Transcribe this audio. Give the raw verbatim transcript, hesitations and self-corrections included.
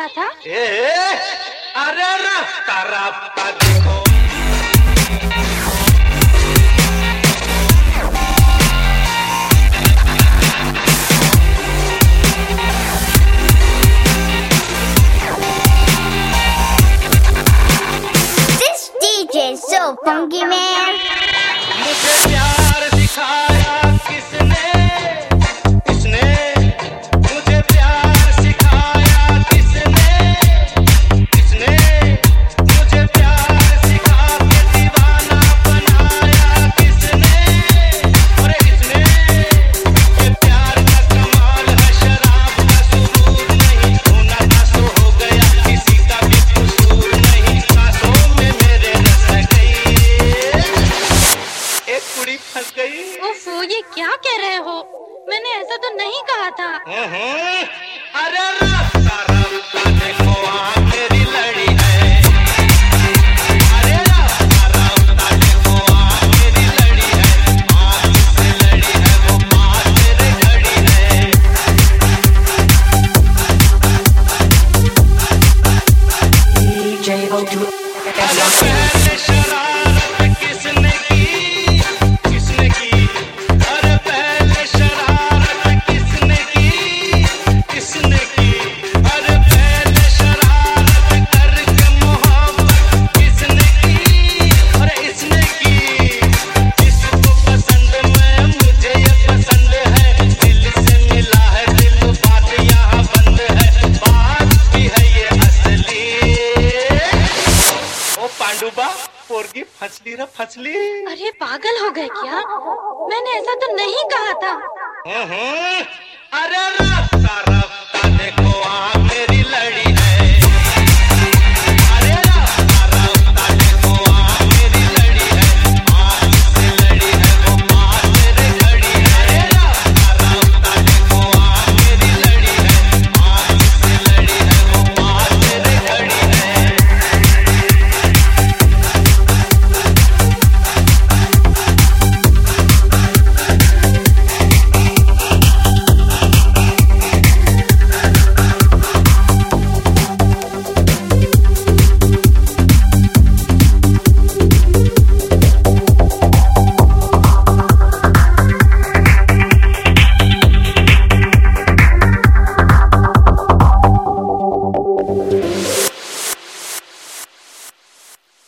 था? ए, अरे रफ्ता रफ्ता देखो This D J is so funky, man. मुझे प्यार सिखाया किसने किसने मुझे प्यार सिखाया किसने किसने मुझे प्यार सिखा के दीवाना बनाया किसने और इसने ये प्यार का कमाल है शराब का सुरूर नहीं होना तासो हो गया किसी का भी कसूर नहीं सांसों में मेरे रस गई एक कुड़ी फंस गई। ओफो, ये क्या कह रहे हो? मैंने ऐसा तो नहीं कहा था। अरे रफ्ता रफ्ता देखो आँख मेरी लड़ी है। अरे रफ्ता रफ्ता देखो आँख मेरी लड़ी है। आँख से लड़ी है वो बात मेरे घड़ी है। D J O two. अरे पहले शरारत किसने की किसने की अरे पहले शरारत किसने की किसने की अरे पहले शरारत करके मोहब्बत किसने की अरे इसने की जिसको पसंद मैं मुझे ये पसंद है दिल से मिला है दिल बात यहाँ बंद है बात भी है ये असली। ओ पांडुबा पोरगी फसली रे फसली। अरे पागल हो गए क्या? मैंने ऐसा तो नहीं कहा था। अरे रफ्ता रफ्ता